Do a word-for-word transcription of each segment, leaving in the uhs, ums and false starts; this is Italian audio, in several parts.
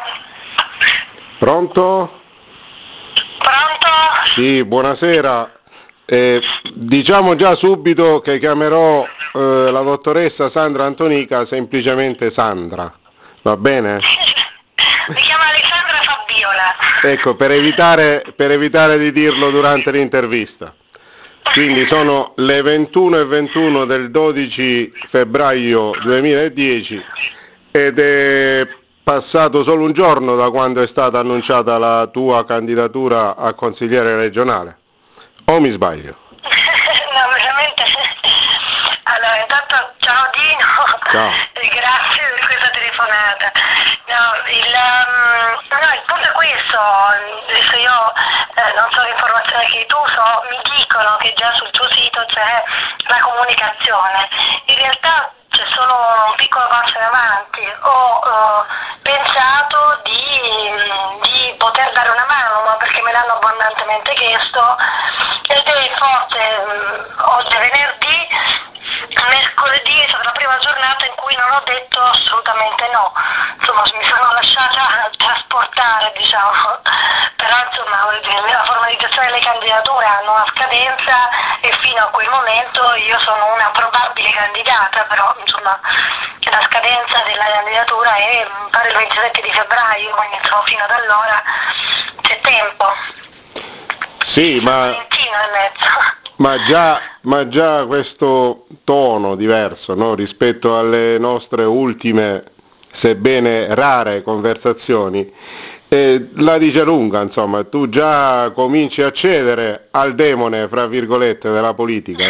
Pronto? Pronto? Sì, buonasera. Eh, diciamo già subito che chiamerò eh, la dottoressa Sandra Antonica semplicemente Sandra, va bene? Mi chiamo Alessandra Fabiola. Ecco, per evitare, per evitare di dirlo durante l'intervista. Quindi sono le ventuno e ventuno del dodici febbraio duemiladieci ed è passato solo un giorno da quando è stata annunciata la tua candidatura a consigliere regionale. O mi sbaglio? No, veramente. Allora, intanto ciao Dino. Ciao. E grazie per questa telefonata. No, il, um, no, il punto è questo, adesso io eh, non so l'informazione che tu so, mi dicono che già sul tuo sito c'è la comunicazione. In realtà c'è solo un piccolo passo in avanti. Ho uh, pensato di, di poter dare una mano, ma perché me l'hanno abbondantemente chiesto, ed è forse um, oggi è venerdì, mercoledì è stata la prima giornata in cui non ho detto assolutamente no, insomma mi sono lasciata trasportare, diciamo, però insomma la formalizzazione delle candidature hanno una scadenza e fino a quel momento io sono una probabile candidata, però insomma la scadenza della candidatura è pare il ventisette di febbraio, quindi insomma fino ad allora c'è tempo. Sì, ma... Valentino in mezzo. Ma già, ma già questo tono diverso, no? Rispetto alle nostre ultime, sebbene rare conversazioni, eh, la dice lunga, insomma, tu già cominci a cedere al demone, fra virgolette, della politica.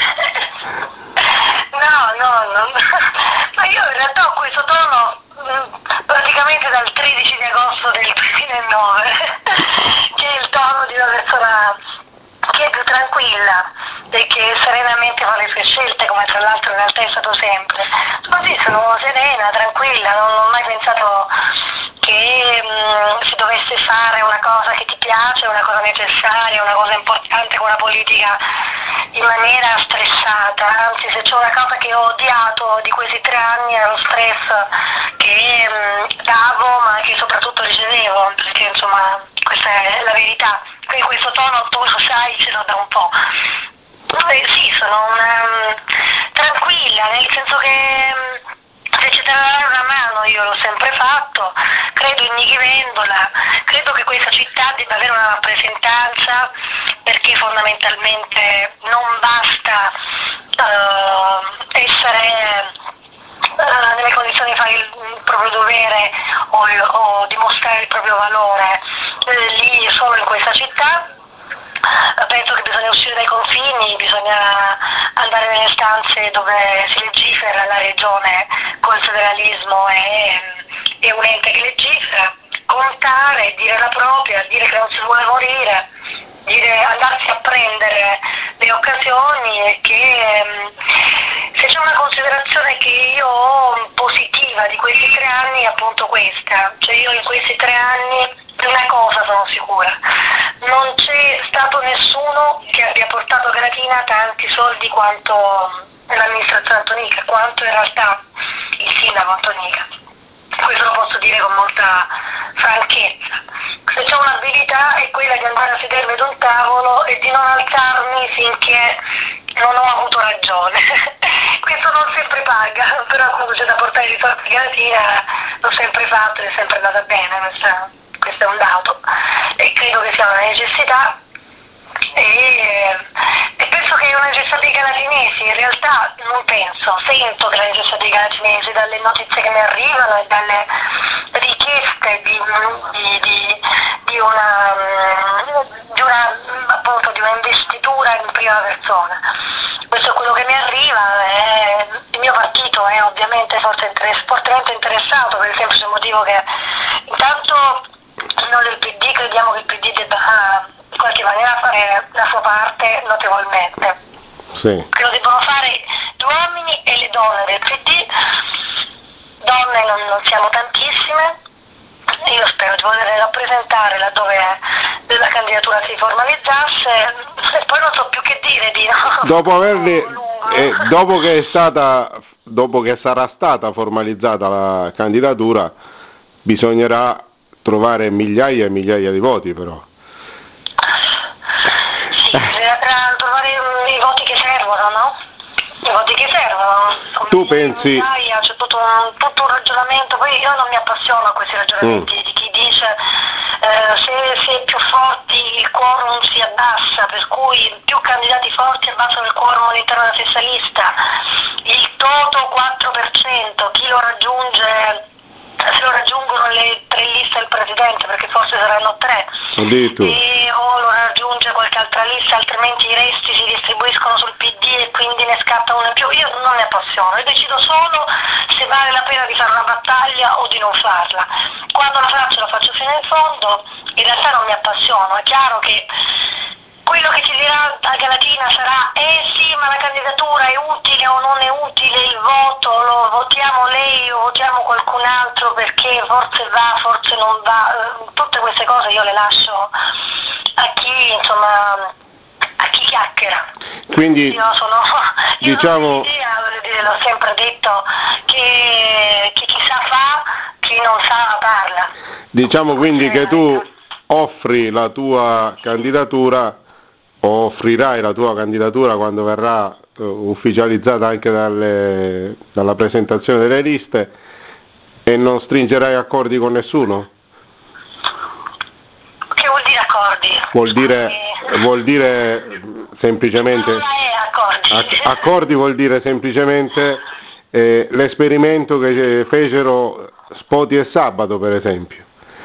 No, no, no, ma io in realtà ho questo tono mh, praticamente dal tredici di agosto del duemilanove, che è il tono di una persona che è più tranquilla e che serenamente fa le sue scelte, come tra l'altro in realtà è stato sempre. Così sono serena, tranquilla, non ho mai pensato che mh, si dovesse fare una cosa che ti piace, una cosa necessaria, una cosa importante con la politica in maniera stressata, anzi se c'è una cosa che ho odiato di questi tre anni è lo stress che mh, davo ma che soprattutto ricevevo, perché insomma questa è la verità. Quindi questo tono tu lo sai, ce l'ho da un po'. Eh, sì, sono una um, tranquilla, nel senso che um, se c'è da dare una mano io l'ho sempre fatto, credo in Nichi Vendola, credo che questa città debba avere una rappresentanza, perché fondamentalmente non basta uh, essere uh, nelle condizioni di fare il proprio dovere o, o dimostrare il proprio valore eh, lì solo in questa città. Penso che bisogna uscire dai confini, bisogna andare nelle stanze dove si legifera, la regione col federalismo è, è un ente che legifera, contare, dire la propria, dire che non si vuole morire, dire, andarsi a prendere le occasioni, e che se c'è una considerazione che io ho positiva di questi tre anni è appunto questa, cioè io in questi tre anni una cosa sono sicura, non c'è stato nessuno che abbia portato a Gratina tanti soldi quanto l'amministrazione Antonica, quanto in realtà il sindaco Antonica. Questo lo posso dire con molta franchezza. Se c'è un'abilità è quella di andare a sedermi ad un tavolo e di non alzarmi finché non ho avuto ragione. Questo non sempre paga, però quando c'è da portare i risorse di Gratina l'ho sempre fatto e è sempre andata bene. Questa, questo è un dato e credo che sia una necessità e, e penso che è una necessità dei calatinesi, in realtà non penso, sento che la necessità dei calatinesi dalle notizie che mi arrivano e dalle richieste di, di, di, di una, di una appunto di un'investitura in prima persona. Questo è quello che mi arriva, è, il mio partito è ovviamente forse interess- fortemente interessato per il semplice motivo che intanto noi del P D crediamo che il P D debba in qualche maniera fare la sua parte notevolmente. Sì. Lo debbono fare gli uomini e le donne del P D, donne non, non siamo tantissime, io spero di poter rappresentare laddove la candidatura si formalizzasse e poi non so più che dire di no. Dopo averli, eh, dopo che è stata, dopo che sarà stata formalizzata la candidatura, bisognerà trovare migliaia e migliaia di voti però. Sì, bisognerà trovare i voti che servono, no? I voti che servono. Come Tu pensi... migliaia, c'è tutto un, tutto un ragionamento, poi io non mi appassiono a questi ragionamenti mm. di chi dice eh, se si è più forti il quorum si abbassa, per cui più candidati forti abbassano il quorum all'interno della stessa lista, il toto quattro per cento, chi lo raggiunge, se lo raggiungono le tre liste del Presidente, perché forse saranno tre, e, o lo raggiunge qualche altra lista, altrimenti i resti si distribuiscono sul P D e quindi ne scatta uno in più. Io non mi appassiono, io decido solo se vale la pena di fare una battaglia o di non farla. Quando la faccio la faccio fino in fondo, in realtà non mi appassiono, è chiaro che quello che ci dirà a Galatina sarà eh sì, ma la candidatura è utile o non è utile, il voto lo votiamo lei o votiamo qualcun altro perché forse va, forse non va, tutte queste cose io le lascio a chi, insomma, a chi chiacchiera. Quindi io sono io diciamo non ho idea, l'ho sempre detto, che, che chi sa fa, chi non sa parla. Diciamo quindi che tu offri la tua candidatura, o offrirai la tua candidatura quando verrà uh, ufficializzata anche dalle, dalla presentazione delle liste, e non stringerai accordi con nessuno? Che vuol dire accordi? Vuol dire, eh, vuol dire semplicemente... Non è accordi. Accordi vuol dire semplicemente eh, l'esperimento che fecero Spoti e Sabato, per esempio.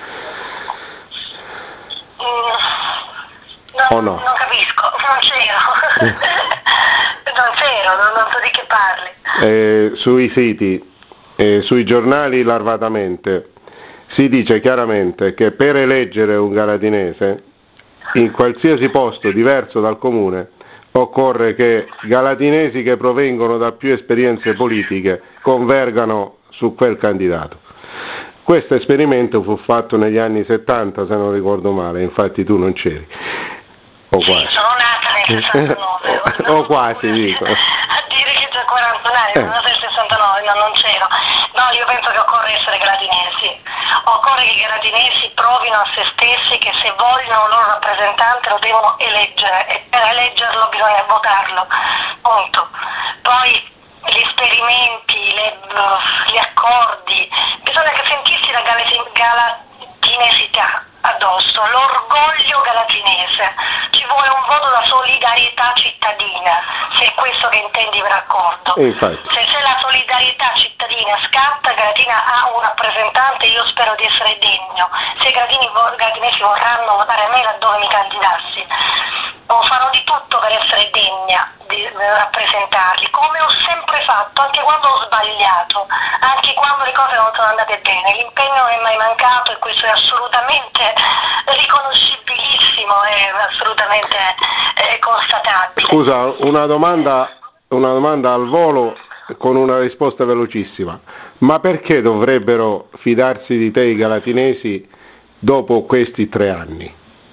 Non, o no? Non capisco, non c'ero, non c'ero, non, non so di che parli. Eh, sui siti, eh, sui giornali larvatamente, si dice chiaramente che per eleggere un galatinese, in qualsiasi posto diverso dal comune, occorre che galatinesi che provengono da più esperienze politiche convergano su quel candidato. Questo esperimento fu fatto negli anni settanta, se non ricordo male, infatti tu non c'eri. O quasi. Sì, sono nata nel sessantanove. O quasi, dico. A dire che c'è quarantuno anni, sono nata nel sessantanove, no, non c'ero. No, io penso che occorre essere galatinesi. Occorre che i galatinesi provino a se stessi che se vogliono un loro rappresentante lo devono eleggere, e per eleggerlo bisogna votarlo. Punto. Poi gli esperimenti, le, gli accordi, bisogna che sentirsi la galatinesità addosso, l'orgoglio galatinese, ci vuole un voto da solidarietà cittadina, se è questo che intendi per accordo. Se, se la solidarietà cittadina scatta, Galatina ha un rappresentante, io spero di essere degno. Se i galatini, galatinesi vorranno votare me laddove mi candidassi, farò di tutto per essere degna di rappresentarli, come ho sempre fatto, anche quando ho sbagliato, anche quando le cose non sono andate bene. L'impegno non è mai mancato, e questo è assolutamente riconoscibilissimo e assolutamente eh, constatabile. Scusa, una domanda, una domanda al volo con una risposta velocissima. Ma perché dovrebbero fidarsi di te i galatinesi dopo questi tre anni?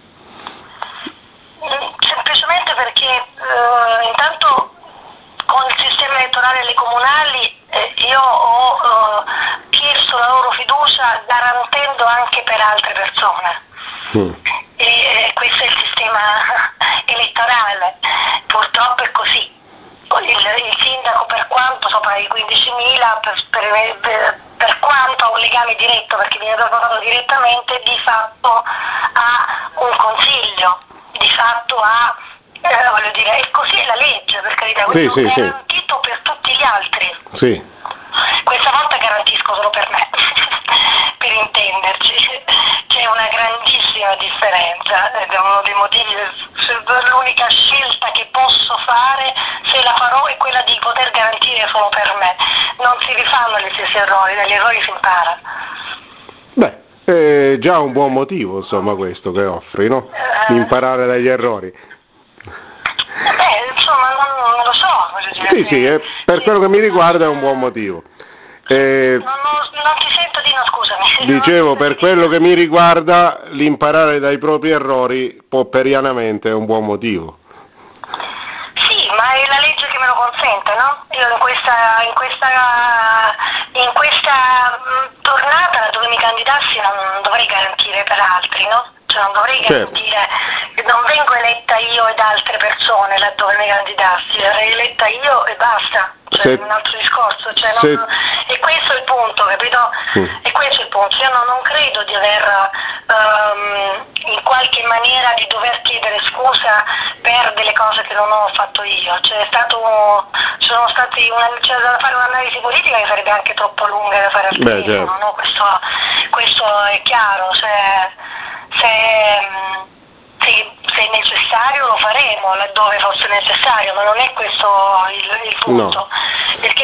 Semplicemente perché eh, intanto con il sistema elettorale alle comunali eh, io ho eh, chiesto la loro fiducia garantendo anche per altre persone. Mm. E eh, questo è il sistema elettorale, purtroppo è così. Il, il sindaco, per quanto sopra i quindicimila, per, per, per, per quanto ha un legame diretto perché viene votato direttamente, di fatto ha un consiglio, di fatto ha, eh, voglio dire, e così è la legge, per carità, quindi sì, è sì, garantito sì. Per tutti gli altri. Sì. Questa volta garantisco solo per me, per intenderci. C'è una grandissima differenza, ed è uno dei motivi, l'unica scelta che posso fare, se la farò, è quella di poter garantire solo per me. Non si rifanno gli stessi errori, dagli errori si impara. Beh, è già un buon motivo, insomma, questo che offri, no? Eh, Imparare dagli errori. Beh, insomma, non, non lo so. Dire, sì, sì, eh, per quello che mi riguarda è un buon motivo. Eh, non, non, non ti sento di no, scusami. Dicevo, per quello che mi riguarda, l'imparare dai propri errori popperianamente è un buon motivo. Sì, ma è è la legge che me lo consente, no? Io in questa, in questa, in questa mh, tornata dove mi candidassi non dovrei garantire per altri, no? Cioè non dovrei garantire, certo. Non vengo eletta io ed altre persone laddove mi candidassi, sarei eletta io e basta. Cioè, se, un altro discorso, cioè, se, non, e questo è il punto, capito? Mm. E questo è il punto, io non, non credo di aver um, in qualche maniera di dover chiedere scusa per delle cose che non ho fatto io, cioè è stato, sono stati una, c'è da fare un'analisi politica che sarebbe anche troppo lunga da fare al Beh, telefono, certo. No? Questo, questo è chiaro, cioè, se... Se, se è necessario lo faremo laddove fosse necessario, ma non è questo il, il punto. No. Perché